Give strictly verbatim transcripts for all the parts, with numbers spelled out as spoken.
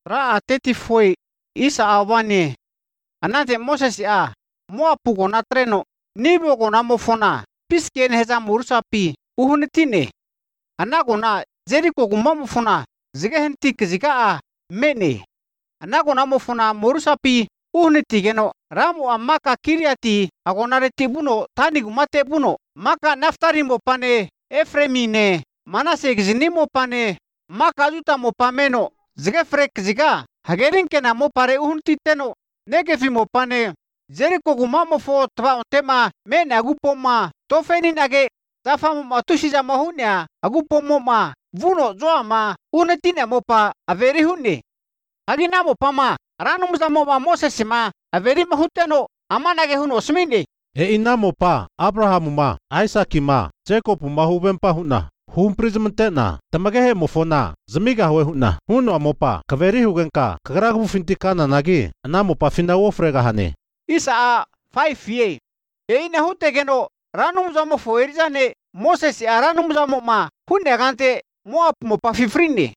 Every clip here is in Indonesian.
Ra ateti foi isa awane. Anante Moses a moa pugo na treno nibo go na mofona pisken heza murusa pi uhunitine. Anago na Jericho go mamofona ziga hentik ziga a mene. Anago na mofona murusa pi uhunitigeno ramu amaka kiriati agonare tibuno tani gumate buno maka naftari mo pane Efremine Manase gzini mo pane maka juta mo pameno ziga frek ziga hagerin kena mo pare uhuntiteno negefi mo pane Jericho gumamo fo twa ontema mena agupoma tofeni nage zafamo matushi za mahunya agupomo ma vuno zoama unetina mo pa averi hunne agina mo pama ranu muzamo ma Moses ma averi mahuteno amanage huno sminde E inamo pa Abraham ma Isaac ma Jacob ma hubempa huna hum prismentena tamagehe mofona zamiga hwe huna huno amopa kaveri hugenka kagragu fintikana nagi anamo pa fina wofrega hane isa five ye e ina hutegeno ranu muzamo fo erizane Moses aranu muzamo ma hunne gante Moab mo pa fifrine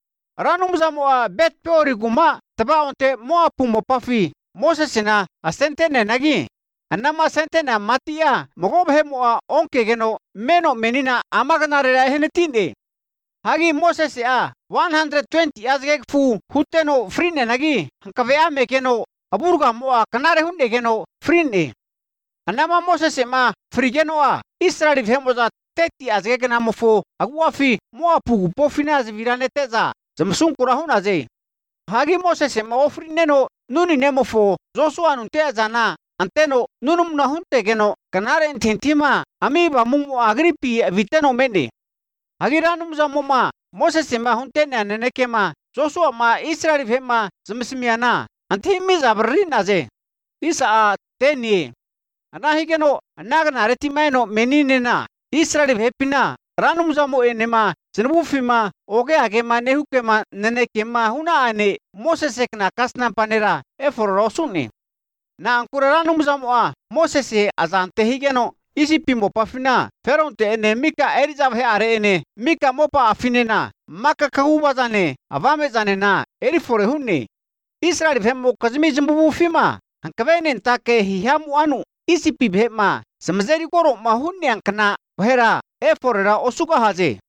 ranu muzamo a bet peori guma taba onte Moab mo pa fi Moses na asentene nagi anama sentena matia mogobe mo a onke geno meno menina amaganare la henetinde hagi Moses a one hundred twenty azgek fu huteno frine nagi hankave ame geno aburga mo a kanare hunde geno frine anama Moses ma frigeno a Israel hemoza thirty azgek na mofo agwafi mo apugu pofina virane teza zamsun kurahuna ze hagi Moses ma ofrineno nuni nemofo Joshua nunte zana anteno nunum na hunte geno kanare intintima amiba mumu agripi viteno mende agiranum zamoma Moses ma hunte na nenekema Joshua ma Israel hema zmsmiana antimi zabrina ze isa teni anahigeno anagna retimeno meninena Israel hepina ranum zamo enema sinbufima oge agema nehukema nenekema huna ane Moses ekna kasna panera eforosuni na ankuraranu mzamoa Moses azante higeno isi pimo pafina feronte ene mika erizavhe are ene mika mopa afinena maka kahuba zane avame zane na eri fore hunne Israel vemo kazmi zimbubu fima hankavene ntake hihamu anu isi pibhema samzeri koro mahunne ankana hera e forera osuka haze